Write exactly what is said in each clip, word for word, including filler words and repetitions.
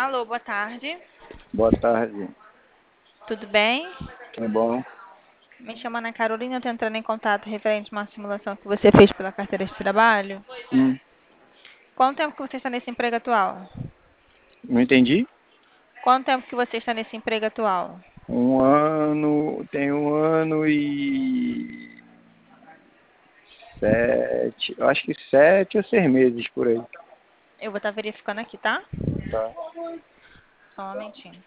Alô, boa tarde. Boa tarde. Tudo bem? É bom? Me chamo Ana Carolina, eu tô entrando em contato referente a uma simulação que você fez pela carteira de trabalho. Hum, Quanto tempo que você está nesse emprego atual? não entendi? Quanto tempo que você está nesse emprego atual? Um ano, tem um ano e sete, eu acho que sete ou seis meses por aí. Eu vou estar verificando aqui, tá? Tá. Só um momentinho.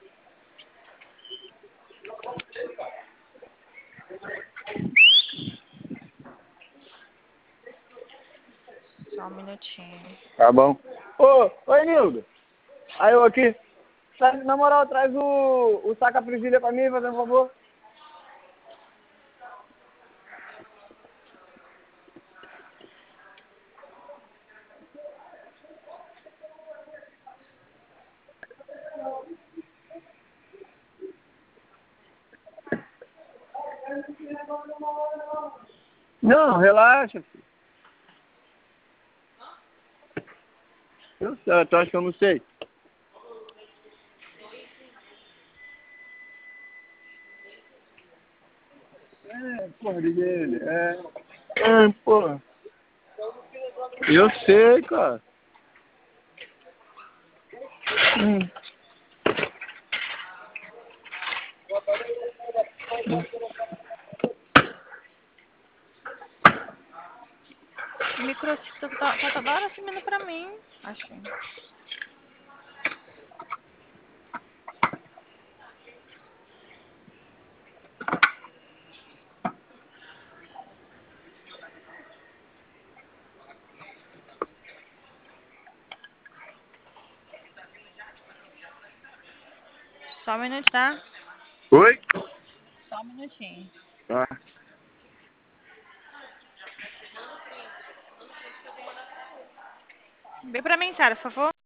Só um minutinho. Tá bom. Ô, oi Nildo. Aí eu aqui. Traz- Na moral, traz o, o saca-presilha pra mim, fazendo um favor. Não, relaxa, filho. Eu sei, tu acha que eu não sei? É, porra, dele, é. É, porra. Eu sei, cara. Hum. O micro tá, tá, tá toda hora sumindo pra mim. Achei. Só um minuto, tá? Oi? Só um minutinho. Tá. Vem pra mim, Sara, por favor.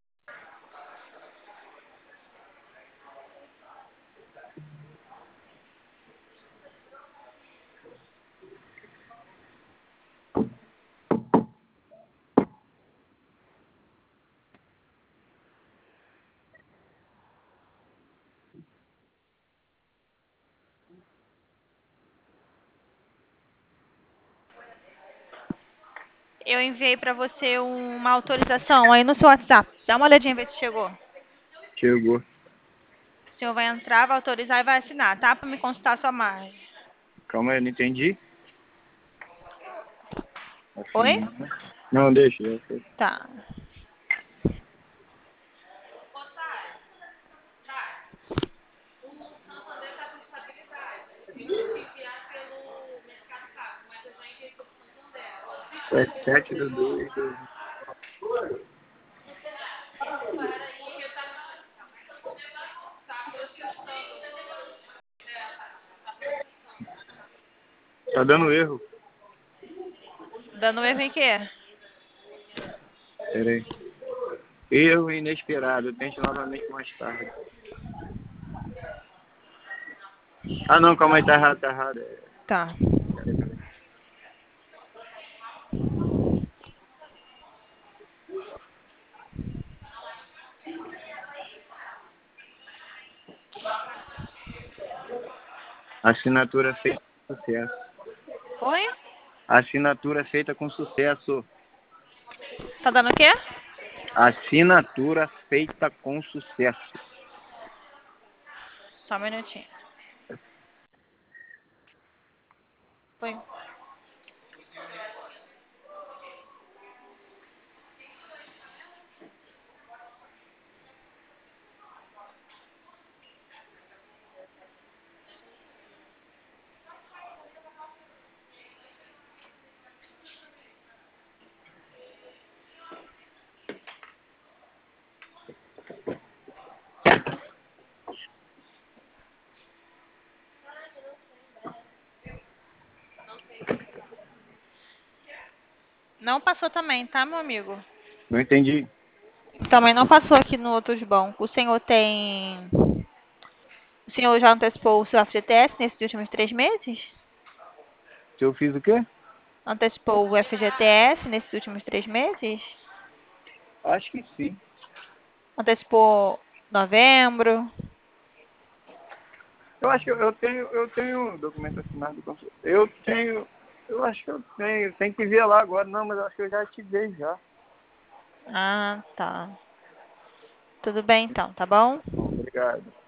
Eu enviei pra você uma autorização aí no seu WhatsApp. Dá uma olhadinha, ver se chegou. Chegou. O senhor vai entrar, vai autorizar e vai assinar, tá? Pra me consultar sua margem. Calma aí, não entendi. Oi? Assim, não, deixa. deixa. Tá. É sete do dois. Tá dando erro. Dando erro em quê? Pera aí. Erro inesperado. Tente novamente mais tarde. Ah, não, calma aí, tá errado, tá errado. É... Tá. Pera aí, pera aí. Assinatura feita com sucesso. Oi? Assinatura feita com sucesso. Tá dando o quê? Assinatura feita com sucesso. Só um minutinho. Foi. Não passou também, tá, meu amigo? Não entendi. Também não passou aqui no outros bancos. O senhor tem... O senhor já antecipou o seu F G T S nesses últimos três meses? Se eu fiz o quê? Antecipou o F G T S nesses últimos três meses? Acho que sim. Antecipou Novembro? Eu acho que eu, eu tenho, eu tenho documento assinado com você. Eu tenho, eu acho que eu tenho. Tem que ver lá agora. Não, mas eu acho que eu já ativei já. Ah, tá. Tudo bem então, tá bom? Bom, obrigado.